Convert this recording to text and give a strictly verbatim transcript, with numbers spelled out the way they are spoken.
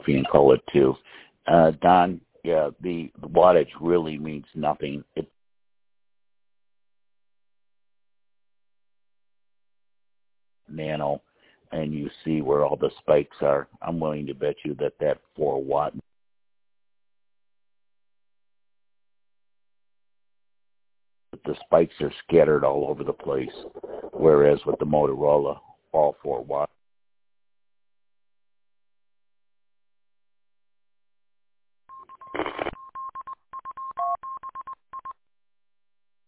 and call it too. Uh, Don, yeah, the, the wattage really means nothing. It nano, and you see where all the spikes are. I'm willing to bet you that that four watt, the spikes are scattered all over the place, whereas with the Motorola, all four watt